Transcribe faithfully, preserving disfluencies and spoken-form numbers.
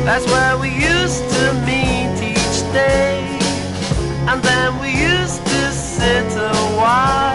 That's where we used to meet each day, and then we used to sit a while.